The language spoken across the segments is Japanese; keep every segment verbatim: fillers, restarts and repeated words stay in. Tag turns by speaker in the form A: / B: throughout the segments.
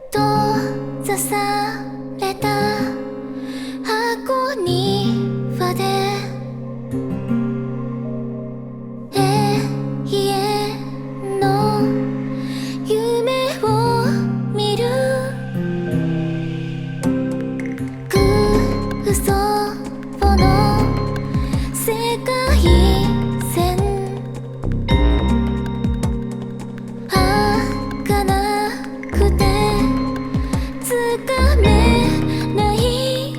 A: 閉ざされた箱庭で永遠の夢を見る空想の世界線儚くてつかめない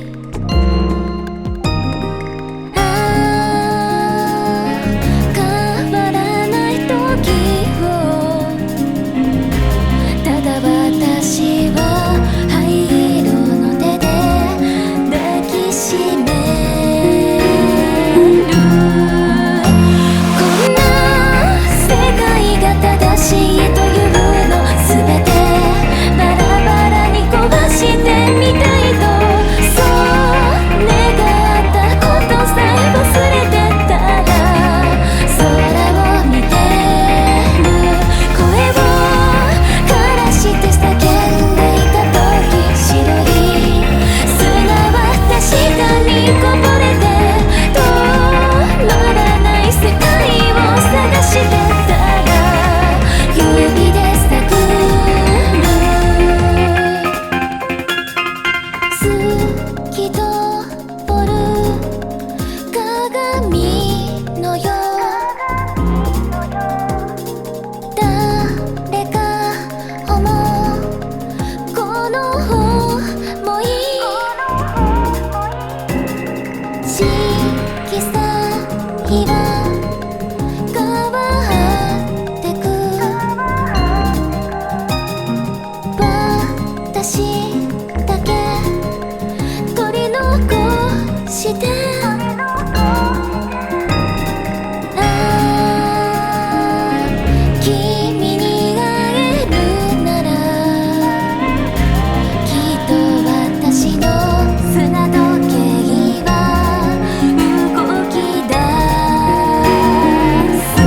A: ああ変わらない時をただ私を灰色の手で抱きしめるこんな世界が正しいというのすべてバラバラに壊してみたいとそう願ったことさえ忘れてたら空を見てる声を枯らして叫んでいた時白い砂は確かにこぼれて止まらない世界を探してたら指で探る透き通る鏡のよ誰か思うこの想い色彩は変わってく私だけ取り残してああ君に会えるならきっと私の砂時計は動き出す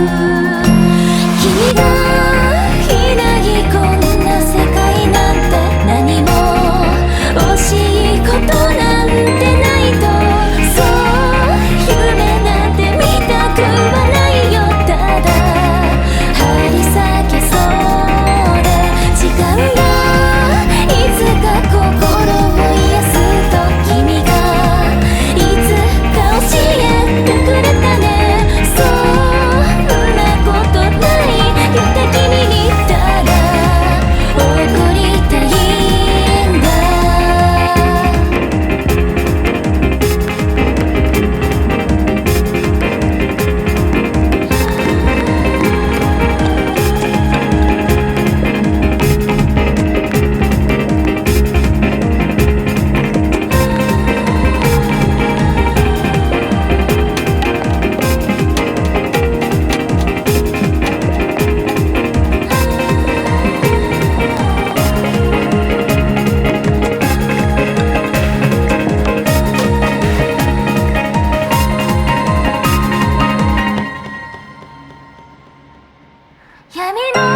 A: 君がいないこんな世界なんて何も惜しいことなんてないとそう夢なんて見たくはないよただ張り裂けそうで時間がいつか心を癒すと君がいつか教えてくれたねそんなことないよって君にただ送りたいんだ闇の